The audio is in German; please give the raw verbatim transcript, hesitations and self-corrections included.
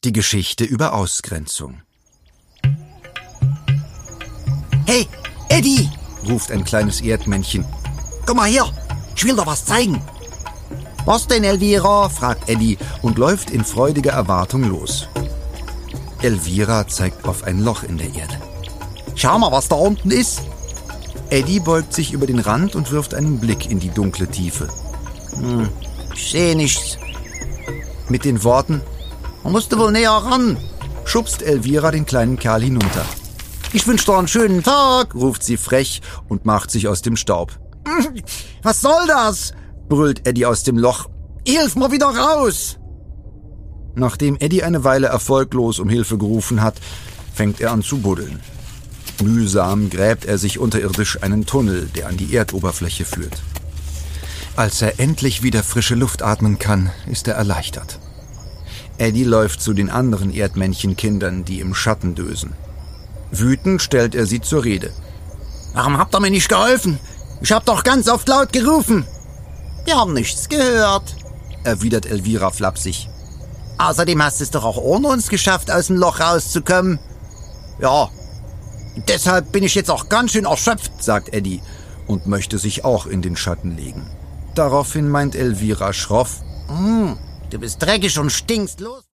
Die Geschichte über Ausgrenzung. Hey, Eddie, ruft ein kleines Erdmännchen. komm mal her, ich will dir was zeigen. Was denn, Elvira? fragt Eddie und läuft in freudiger Erwartung los. Elvira zeigt auf ein Loch in der Erde. Schau mal, was da unten ist. Eddie beugt sich über den Rand und wirft einen Blick in die dunkle Tiefe. Hm, ich sehe nichts. Mit den Worten, Man musste wohl näher ran. schubst Elvira den kleinen Kerl hinunter. Ich wünsche dir einen schönen Tag, ruft sie frech und macht sich aus dem Staub. Was soll das? brüllt Eddie aus dem Loch. Hilf mal wieder raus. Nachdem Eddie eine Weile erfolglos um Hilfe gerufen hat, fängt er an zu buddeln. Mühsam gräbt er sich unterirdisch einen Tunnel, der an die Erdoberfläche führt. Als er endlich wieder frische Luft atmen kann, ist er erleichtert. Eddie läuft zu den anderen Erdmännchenkindern, die im Schatten dösen. Wütend stellt er sie zur Rede. Warum habt ihr mir nicht geholfen? Ich hab doch ganz oft laut gerufen. Wir haben nichts gehört, erwidert Elvira flapsig. Außerdem hast du es doch auch ohne uns geschafft, aus dem Loch rauszukommen. Ja, deshalb bin ich jetzt auch ganz schön erschöpft, sagt Eddie und möchte sich auch in den Schatten legen. Daraufhin meint Elvira schroff, mm, du bist dreckig und stinkst los.